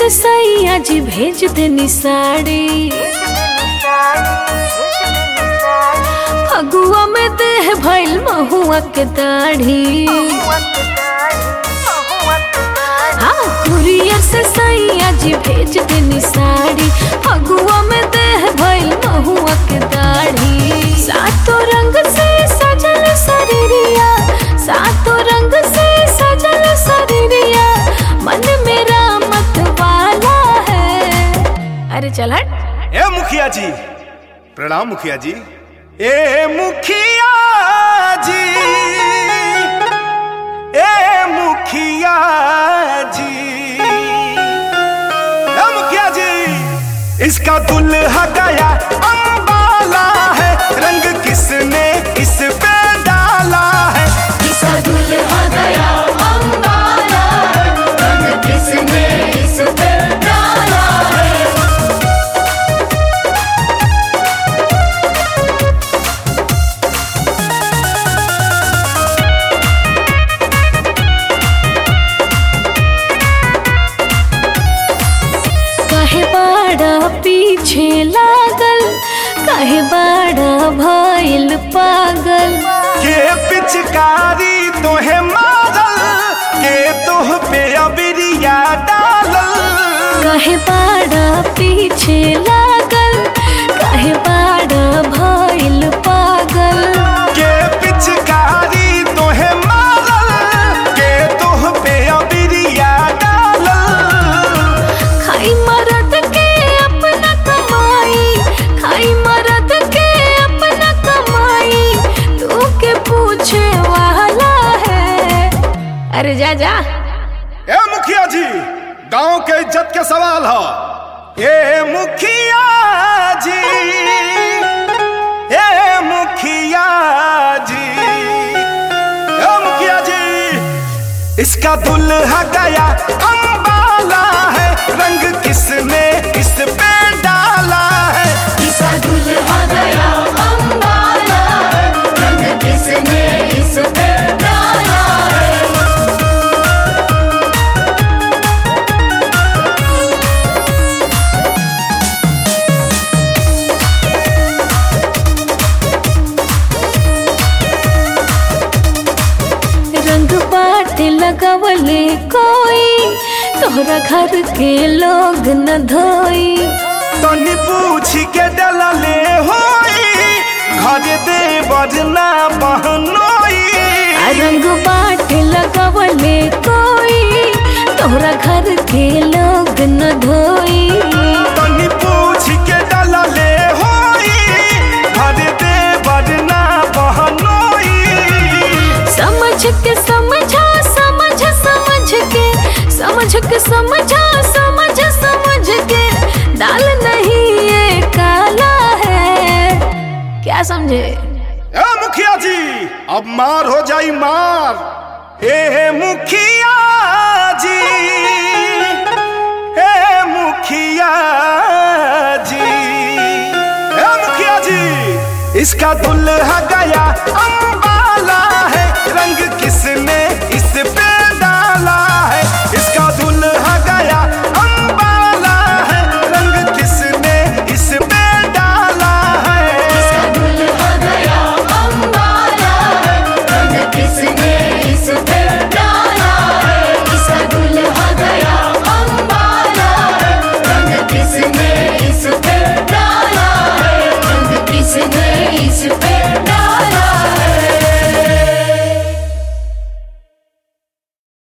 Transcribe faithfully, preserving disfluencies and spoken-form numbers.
से सैया जी भेज देनी साड़ी, फगुआ में देह भइल महुआ के दाढ़ी। हाँ कुरियर से सैया जी भेज देनी साड़ी, फगुआ में देह भइल महुआ के दाढ़ी। सातों रंग से सजल शरीरिया, सातों रंग से सजल शरीरिया, मन मेरा मत वाला है। अरे चल हट। ए मुखिया जी, प्रणाम मुखिया जी। ए मुखिया जी, ए मुखिया जी, ए मुखिया जी, इसका दुल्हा गया अंबाला है, रंग किसने इस पे डाला है। इसका दुल्हा गया अंबाला है, रंग किसने इस पे डाला है। काहे बाड़ा पीछे लागल, काहे बाड़ा भइल पागल। के पिचकारी तोहे मारल, के तोह पे अबिरिया डालल। काहे बाड़ा पीछे लागल, काहे बाड़ा भइल पागल। के पिचकारी तोहे मारल, के तोह पे अबिरिया डालल। खाई मरद के अपना कमाई, खाई मरद के अपना कमाई, तू के पूछे वाला है। अरे जा जा। ए मुखिया जी, गांव के इज्जत के सवाल है। ए मुखिया जी, ए मुखिया जी, ए मुखिया जी, इसका दुल्हा गया अंबाला है, रंग किसने इस पे डाला है। इसका दुल्हा गया अंबाला है, रंग किसने इस पे डाला है। रंग बाटे लगवले कोई, तोहरा घर के लोग न धोई। तनी पूछ के डलले होई, घर दे बजना बहनोई। रंग बाटे लगवले कोई, तोहरा घर के लोग न धोई। तनी पूछ के डलले होई, घर दे बजना बहनोई। समझ के समझा, समझ समझ के, समझ के समझा, समझ समझ के, दाल नहीं ये काला है। क्या समझे? ए मुखिया जी, अब मार हो जाई मार। ए मुखिया जी, ए मुखिया जी, ए मुखिया जी, इसका दुल्हा गया